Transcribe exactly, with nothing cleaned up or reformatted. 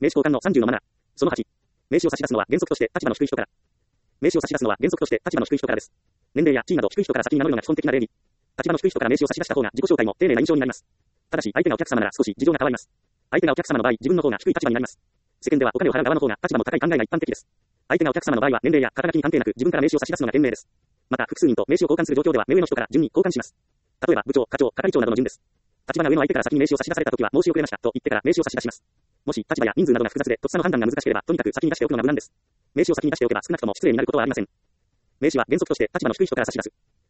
名刺交換のさんじゅうのマナー。そのはち。名刺を差し出すのは原則として立場の低い人から。名刺を差し出すのは原則として立場の低い人からです。年齢や地位など低い人から先に名乗るのが基本的な礼儀。立場の低い人から名刺を差し出した方が自己紹介も丁寧な印象になります。ただし相手がお客様なら少し事情が変わります。相手がお客様の場合、自分の方が低い立場になります。世間ではお金を払う側の方が立場の高い考えが一般的です。相手がお客様の場合は年齢や肩書きに関係なく自分から名刺を差し出すのが賢明です。また複数人と名刺を交換する状況では目上の人から順に交換します。例えば部長、課長、係長などの順です。立場が上の相手から先に名刺を差し出されたときは申し遅れましたと言ってから名刺を差し出します。もし立場や人数などが複雑でとっさの判断が難しければとにかく先に出しておくのが無難です。名刺を先に出しておけば少なくとも失礼になることはありません。名刺は原則として立場の低い人から差し出す。